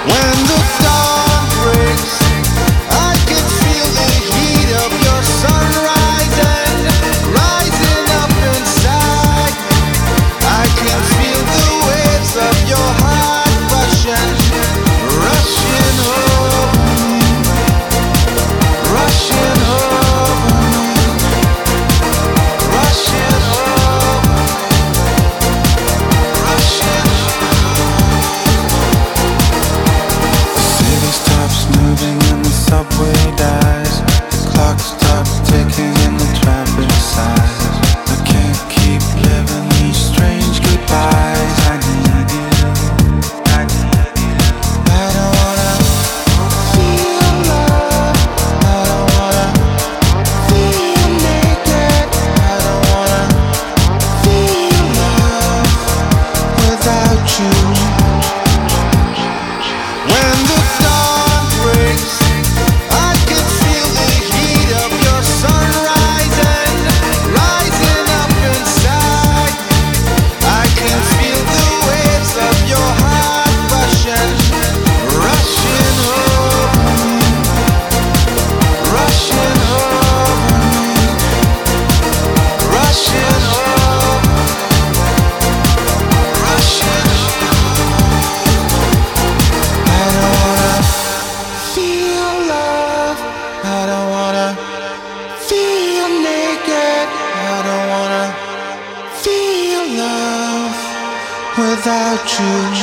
When the dawn breaks, I can feel the heat of your sun rising up inside. I can feel the waves of your heart rushing over me, rushing over me, rushing over me, rushing The city stops moving and the subway dies. The clock stops ticking and the traffic sighs. I can't keep living these strange goodbyes. I need you. I don't wanna feel love. I don't wanna feel naked. I don't wanna feel love without you. When the dawn breaks, I can feel the heat of your sun rising up inside. I can feel the waves of your heart rushing over me, rushing over me, rushing over, rushing I don't wanna feel love. I don't wanna feel naked. I don't wanna feel love without you.